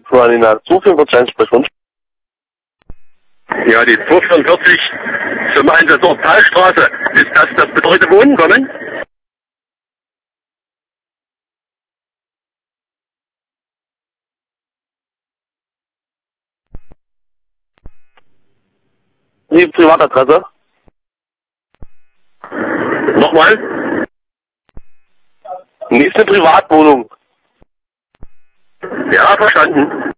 Juanina, 225 Sprechwunsch. Ja, die 244 zum Einsatz Talstraße. Ist das betreute Wohnen kommen? Die Privatadresse? Nochmal? Nächste Privatwohnung. Ja, verstanden.